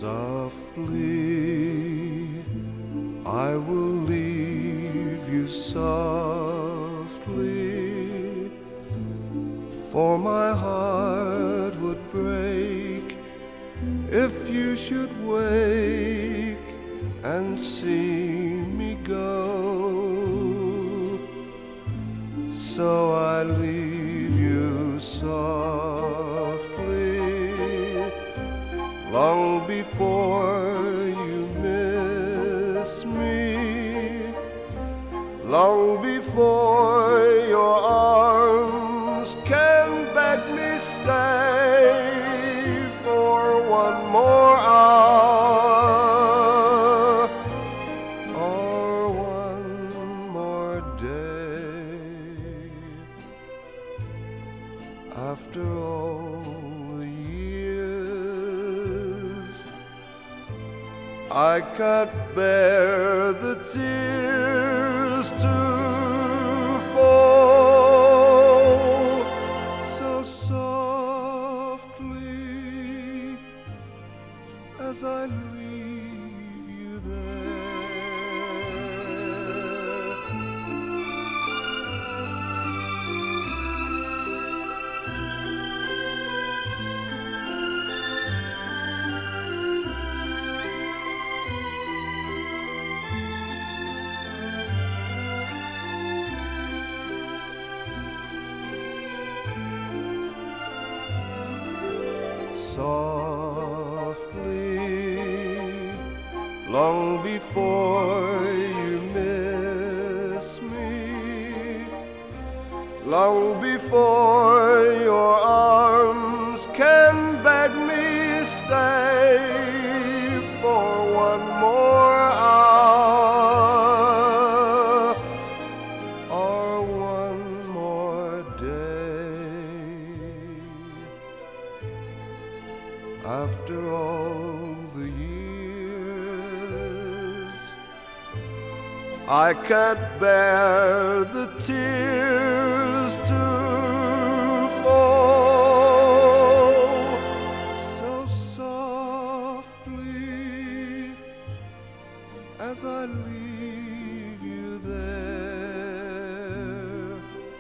Softly, I will leave you softly, for my heart would break if you should wake and see me go. So I leave you softly, long before you miss me, long before your arms can beg me stay for one more hour or one more day. After all the years, I can't bear the tears to fall. So softly, as I leave you there, softly, long before you miss me, long before your arms can beg me stay for one more hour or one more day. After all the years, I can't bear the tears to fall. So softly, as I leave you there,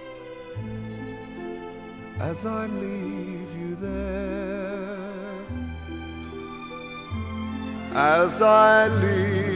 as I leave you there, as I leave